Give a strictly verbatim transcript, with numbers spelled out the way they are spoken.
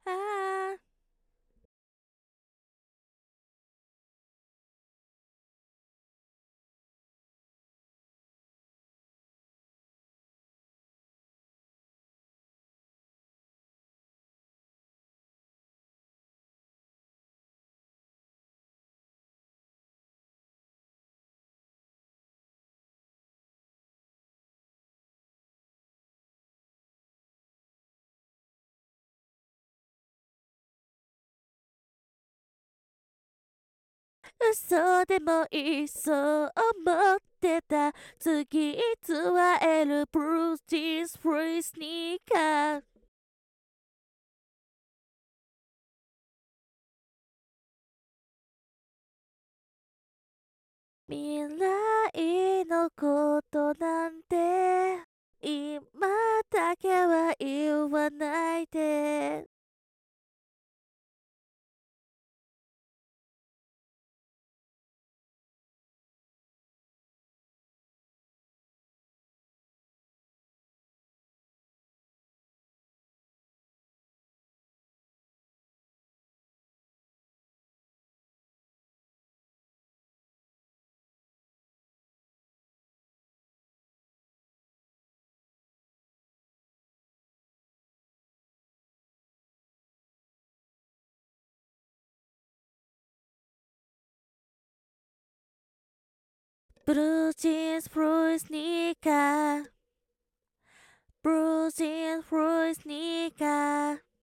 あー嘘でもいいそう思ってた。次偽えるブルージーンズフリースニーカー。未来のことなんて今だけは言わないで。ブルージーンズフリースニーカー。ブルージーンズフリースニーカー。